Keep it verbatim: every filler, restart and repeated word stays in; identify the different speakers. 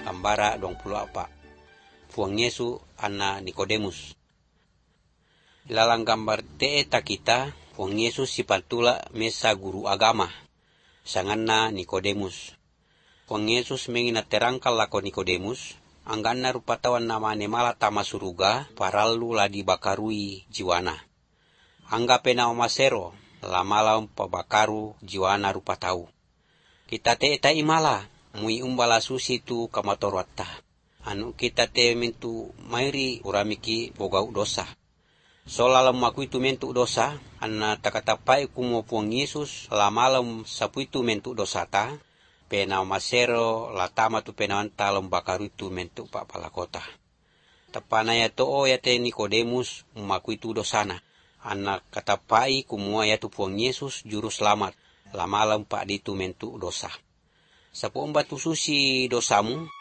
Speaker 1: Gambara dong puluh apa. Puang Yesu anna Nikodemus. Ilalang gambar te eta kita, Puang Yesus sipatula mesa guru agama. Sanganna Nikodemus. Puang Yesus mengina terangkal lako Nikodemus, angganna rupatawan namane mala tama suruga, paralu ladi bakarui jiwana. Angga pena omasero, lamala pabakaru jiwana rupatau. Kita te eta imala, mui umbala susi tu kamatorwata. Anu kita te mentu mairi uramiki bogau dosa. Solalam aku itu mentu dosa, anna takatapai kumo Puang Yesus, lamalam sapu itu mentu dosa ta, pena masero latama tu penawan talom bakaru itu mentu pa palakota. Tapana ya to o ya te Nikodemus umaku itu dosana, anna katapai kumo ya tu Puang Yesus juru selamat, lamalam pa ditu mentu dosa. Sapu ombatu susi dosamu,